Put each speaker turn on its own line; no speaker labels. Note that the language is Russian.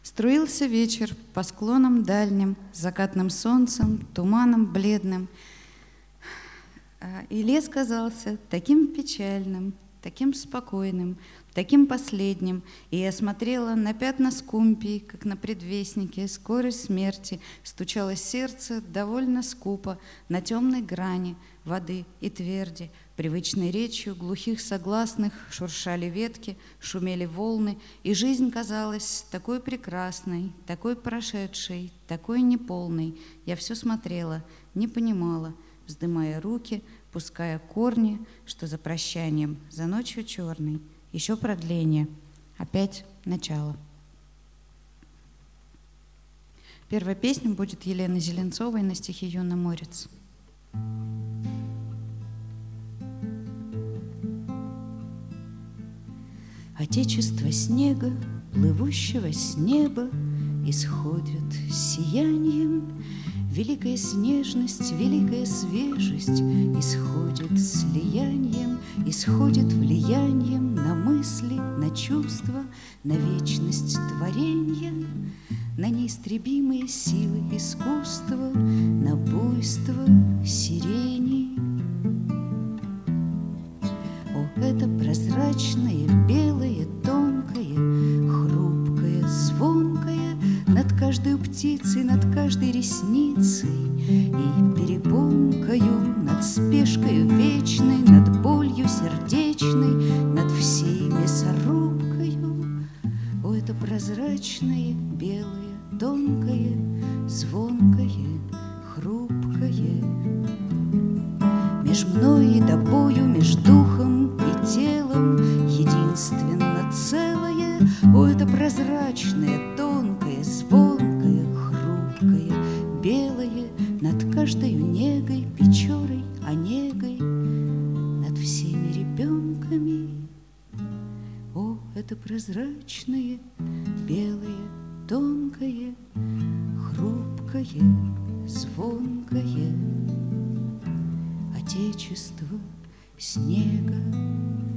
Струился вечер по склонам дальним, закатным солнцем, туманом бледным. И лес казался таким печальным, таким спокойным, таким последним. И я смотрела на пятна скумпий, как на предвестнике скорой смерти. Стучало сердце довольно скупо на темной грани воды и тверди. Привычной речью глухих согласных шуршали ветки, шумели волны, и жизнь казалась такой прекрасной, такой прошедшей, такой неполной. Я все смотрела, не понимала, вздымая руки, пуская корни, что за прощанием, за ночью черной, еще продление, опять начало. Первая песня будет Елены Зеленцовой на стихи Юна Морец. Отечество снега, плывущего с неба, исходит сиянием. Великая снежность, великая свежесть исходит слиянием, исходит влиянием на мысли, на чувства, на вечность творения, на неистребимые силы искусства, на буйство сирени. О, это прозрачное, белое, тонкое, хрупкое, звонкое, над каждой птицей, над каждой ресницей и перепонкою, над спешкой вечной, над болью сердечной, над всей мясорубкою. О, это прозрачное, белое, тонкое, звонкое, хрупкое. Меж мной и тобою, меж духом и телом единственно целое. О, это прозрачное, тонкое, звонкое, хрупкое, белое, над каждою негой, печорой, онегой, над всеми ребенками. О, это прозрачное, белое, тонкое, хрупкое, звонкое Отечество снега.